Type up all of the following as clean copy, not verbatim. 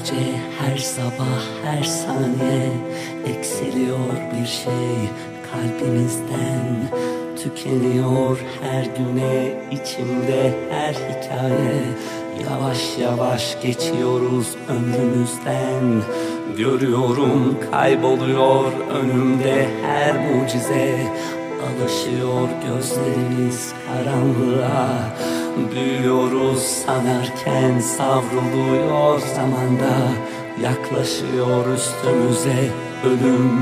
gece, her sabah, her saniye eksiliyor bir şey kalbimizden. Tükeniyor her güne, içimde her hikaye. Yavaş yavaş geçiyoruz ömrümüzden. Görüyorum kayboluyor önümde her mucize. Alışıyor gözlerimiz karanlığa. Büyüyoruz sanarken savruluyor zamanda. Yaklaşıyor üstümüze ölüm.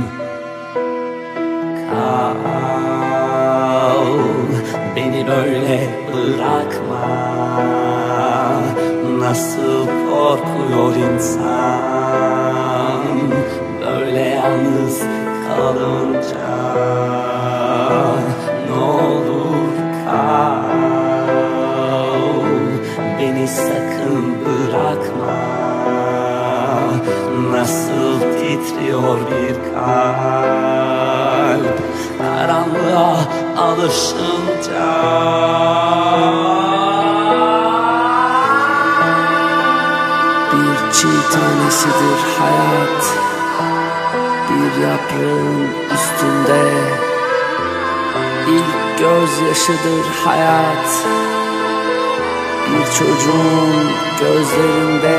Kal, beni böyle bırakma. Nasıl korkuyor insan böyle yalnız kalınca. Ne olur kal, beni sakın bırakma. Nasıl titriyor bir kalp karanlığa alışınca. Bir çiğ tanesidir hayat, bir yaprağın üstünde. İlk gözyaşıdır hayat, bir çocuğun gözlerinde.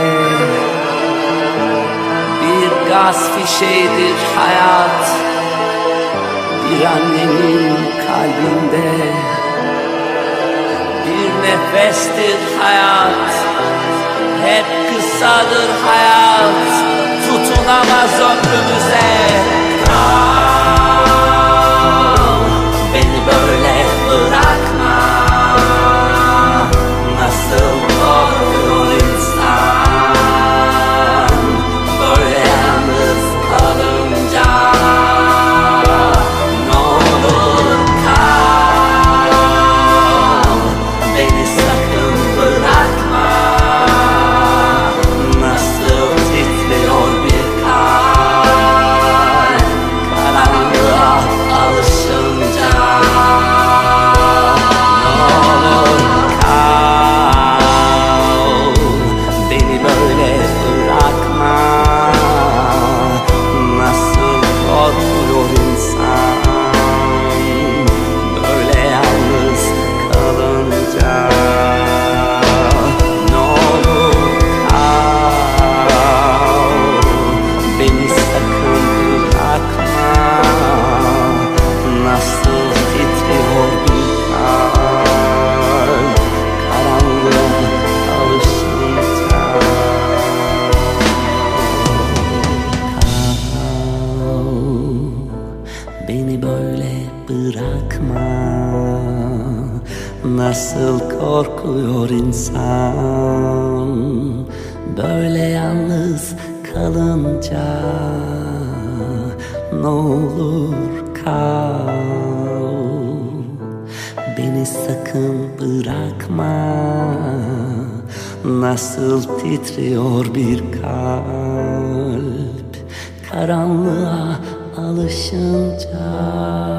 Bir gaz fişeğidir hayat, bir annenin kalbinde. Bir nefestir hayat, hep kısadır hayat. Tutunamaz ömrümüze. Kal, beni böyle bırakma. Nasıl korkuyor insan böyle yalnız kalınca. Ne olur kal, beni sakın bırakma. Nasıl titriyor bir kalp karanlığa alışınca. Ne olur kal, beni böyle bırakma. Nasıl korkuyor insan böyle yalnız kalınca. Ne olur kal, beni sakın bırakma. Nasıl titriyor bir kalp karanlığa alışınca. Kal, beni böyle bırakma. Nasıl korkuyor insan böyle yalnız kalınca. Ne olur kal, beni sakın bırakma. Nasıl titriyor bir kalp karanlığa alışınca.